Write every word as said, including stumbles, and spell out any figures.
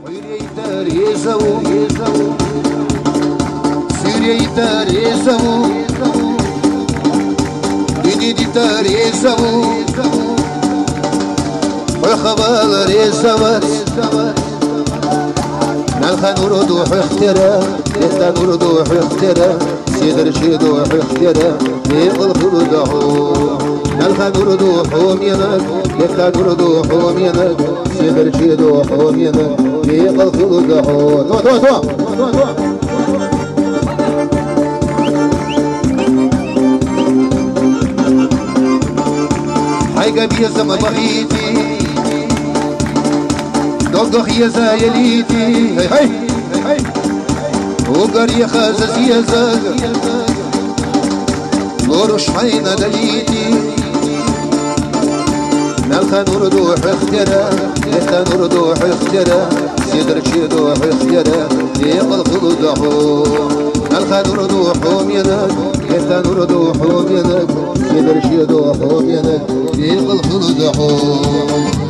نلخا نردو حخترا نلخا نردو حخترا سيدر شيدو حخترا يقل خلدحو نلخا نردو حومينك نلخا نردو حومينك سيدر شيدو حومينك يقل خلدحو تو تو تو تو تو حيقا بيزم بخيتي دوغ يا زايليتي هي هي هي وقر يا خازز يا زاغ نورش حين دليتي نلخا نور دوح اخترا نلخا نور دوح اخترا سيدر شي دوح اخترا يقل خلدحو نلخا نور دوح ينك نلخا نور دوح ينك سيدر شي دوح ينك يقل خلدحو